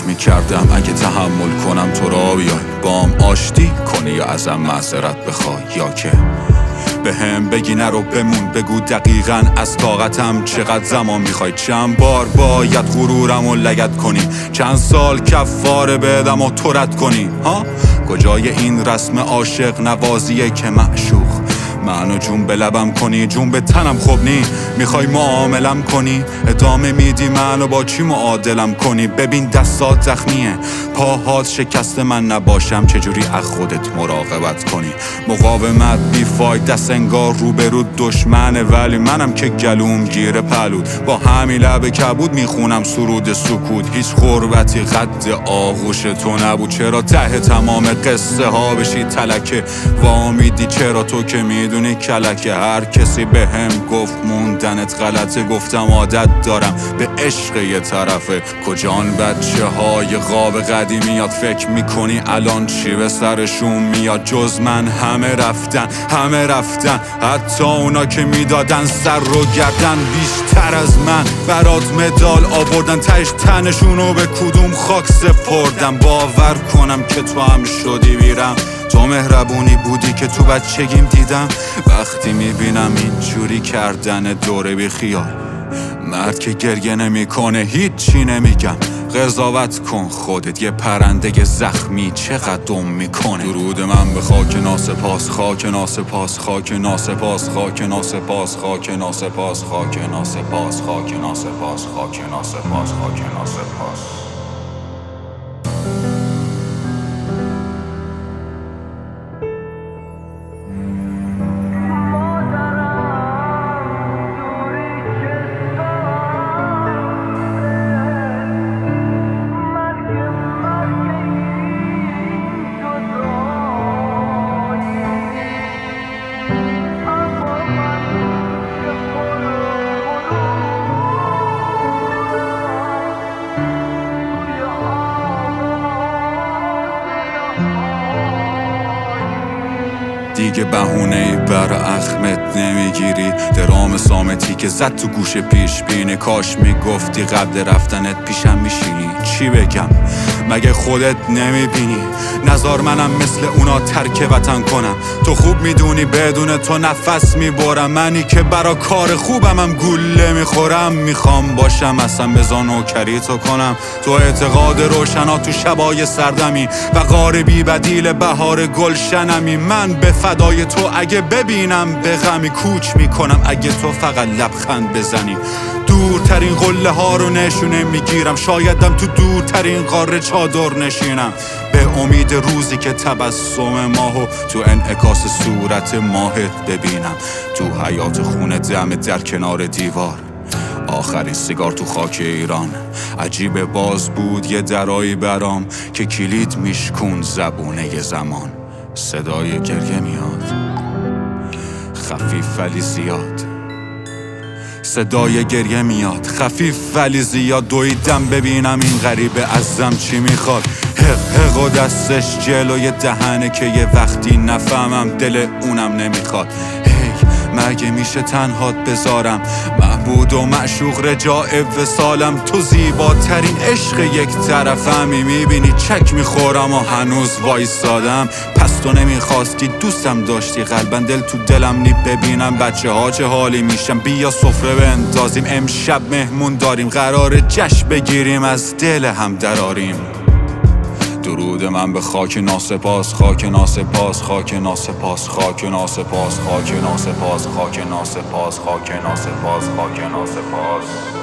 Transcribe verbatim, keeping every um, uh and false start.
فکر میکردم اگه تحمل کنم تو را بیای بام آشتی کنی یا ازم معذرت بخوای، یا که به هم بگی نرو بمون، بگو دقیقاً از طاقتم چقدر زمان میخوای، چند بار باید غرورم و لگد کنی، چند سال کفاره بدم و تو رد کنی. ها کجای این رسم عاشق نوازیه که معشوق منو جون به لبم کنی، جون به تنم خوب نی، میخوای معاملم کنی، ادامه میدی منو با چی معادلم کنی. ببین دستات زخمیه، پاهات شکست، من نباشم چجوری از خودت مراقبت کنی. مقاومت بی فایده است انگار روبرو دشمنه، ولی منم که گلوم گیره پلود، با همین لب کبود میخونم سرود سکوت. هیچ قربتی قد آغوش تو نبود، چرا ته تمام قصه ها بشی تلکه وامیدی، چرا تو که میدونی کلکه. هر کسی به هم گفت موندنت غلطه، گفتم عادت دارم به عشق یه طرفه. کجان بچه های قاب قدیمیات فکر میکنی الان چی به سرشون میاد؟ جز من همه رفتن، همه رفتن، حتی اونا که میدادن سر رو گردن بیشتر از من برات مدال آوردن، تش تنشونو به کدوم خاک سپردم. باور کنم که تو هم شدی بیرم، تو مهربونی بودی که تو بچگیم دیدم. وقتی میبینم اینجوری کردن دوره بی خیال، مرد که گریه نمی کنه هیچی نمیگم. قضاوت کن خودت، یه پرنده زخمی چقدر دم میکنه. درود من به خاک ناسپاس، خاک ناسپاس، خاک ناسپاس، خاک ناسپاس، خاک ناسپاس، خاک ناسپاس، خاک ناسپاس، خاک ناسپاس، خاک ناسپاس. دیگه بهونه‌ای برا اخمت نمیگیری، درام سامتی که زد تو گوش پیش بینه. کاش میگفتی قبل رفتنت پیشم میشینی. چی بگم مگه خودت نمیبینی؟ نزار منم مثل اونا ترک وطن کنم، تو خوب میدونی بدون تو نفس میبرم. منی که برا کار خوبم هم گوله میخورم، میخوام باشم اصلا بزا نوکری تو کنم. تو اعتقاد روشنا تو شبای سردمی و غار بی بدیل بهار گلشنمی. من به فدای تو اگه ببینم به غمی کوچ میکنم، اگه تو فقط لبخند بزنی. دورترین قله ها رو نشونه میگیرم، شایدم تو دورترین قاره چادر نشینم، به امید روزی که تبسم ماهو تو انعکاس صورت ماهت ببینم. تو حیات خونه دم در کنار دیوار، آخرین سیگار تو خاک ایران. عجیب باز بود یه درایی برام که کلید میشکون زبونه ی زمان. صدای گریه میاد خفیف ولی زیاد، صدای گریه میاد خفیف ولی زیاد. دویدم ببینم این غریبه ازم چی میخواد. حق حق و دستش جلوی دهنه که یه وقتی نفهمم دل اونم نمیخواد. هی مگه میشه تنهات بذارم؟ محبود و معشوق رجاء وصالم، تو زیباترین عشق یک طرفمی. میبینی چک میخورم و هنوز وایسادم. پس تو نمیخواستی دوستم داشتی قلبا، دل تو دلم نی ببینم بچه ها چه حالی میشم. بیا سفره بندازیم امشب مهمون داریم، قرار جشن بگیریم از دل هم دراریم. درود من به خاک ناسپاس، خاک ناسپاس، خاک ناسپاس، خاک ناسپاس، خاک ناسپاس، خاک ناسپاس، خاک ناسپاس، خاک ناسپاس.